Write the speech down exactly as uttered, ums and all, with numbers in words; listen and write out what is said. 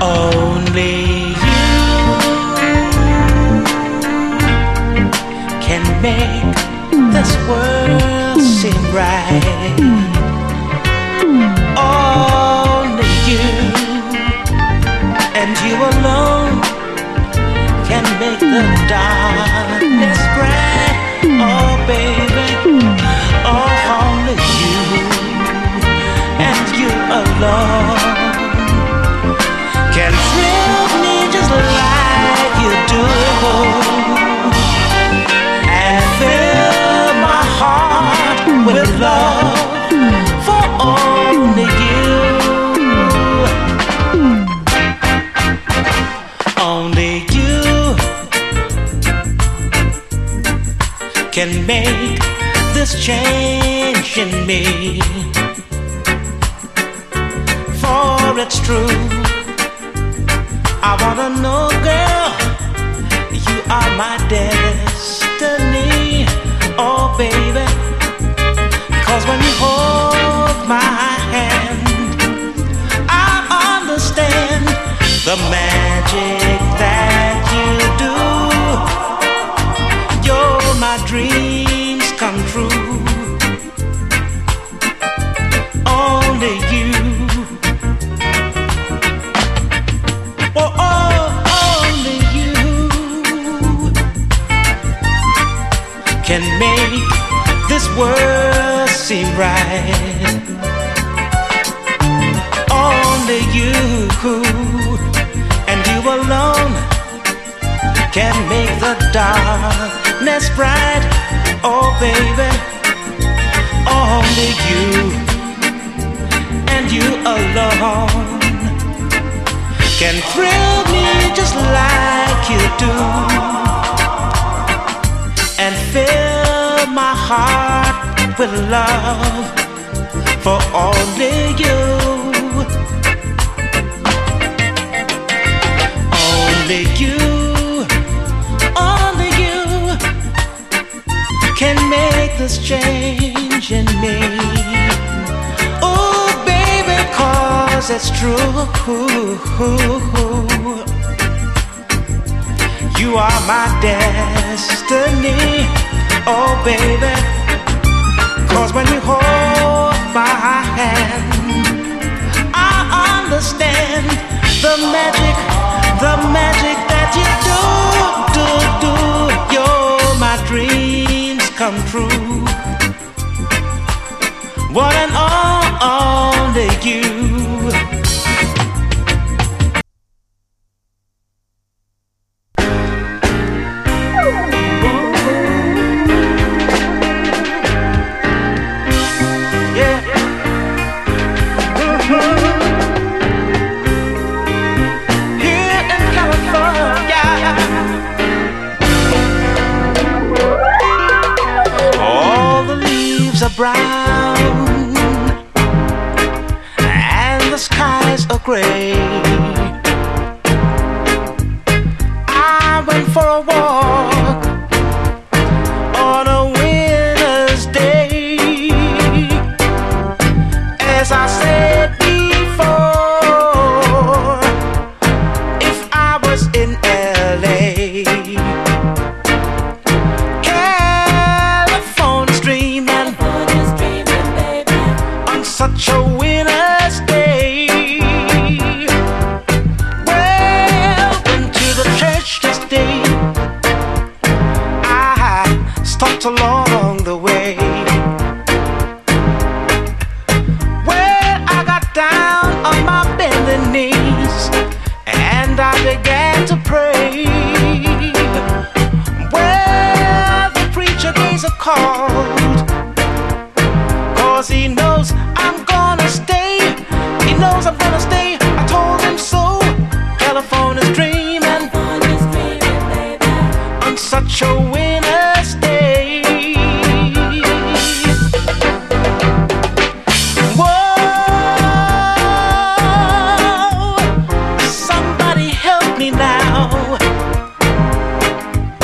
Only you can make this world seem right. Only you and you alone can make the darkness bright. Oh baby, oh only you and you alone can thrill me just like you do, and fill my heart with love for only you. Only you can make this change in me, for it's true. I wanna know, girl, you are my destiny. Oh, baby, 'cause when you hold my hand, I understand the magic that you do. You're my dreams come true. Only you. Oh, oh, only you can make this world seem right. Only you and you alone can make the darkness bright. Oh baby, only you and you alone can thrill me just like you do, and fill my heart with love for only you. Only you, only you can make this change in me. Oh baby, 'cause it's true. You are my destiny. Oh baby, 'cause when you hold my hand, I understand the magic, the magic that you do, do, do. You're my dreams come true. One and all, only you. Brown and the skies are gray. I went for a walk on a winter's day. As I said before, if I was in L A, such a winter's day. Well, into the church this day, I stopped along the way. Well, I got down